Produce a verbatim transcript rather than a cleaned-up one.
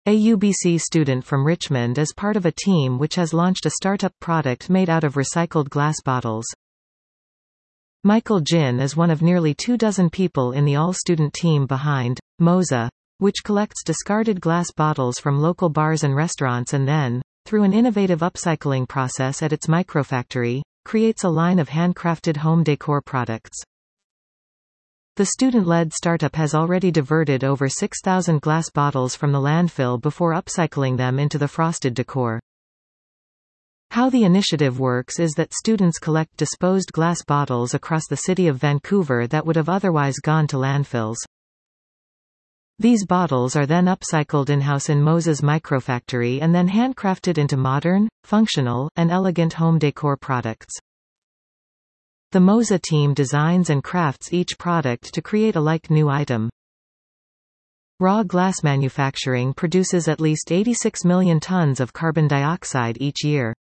A U B C student from Richmond is part of a team which has launched a startup product made out of recycled glass bottles. Michael Jin is one of nearly two dozen people in the all-student team behind Moza, which collects discarded glass bottles from local bars and restaurants and then, through an innovative upcycling process at its microfactory, creates a line of handcrafted home decor products. The student-led startup has already diverted over six thousand glass bottles from the landfill before upcycling them into the frosted decor. How the initiative works is that students collect disposed glass bottles across the city of Vancouver that would have otherwise gone to landfills. These bottles are then upcycled in-house in Moza's microfactory and then handcrafted into modern, functional, and elegant home decor products. The Moza team designs and crafts each product to create a like-new item. Raw glass manufacturing produces at least eighty-six million tons of carbon dioxide each year.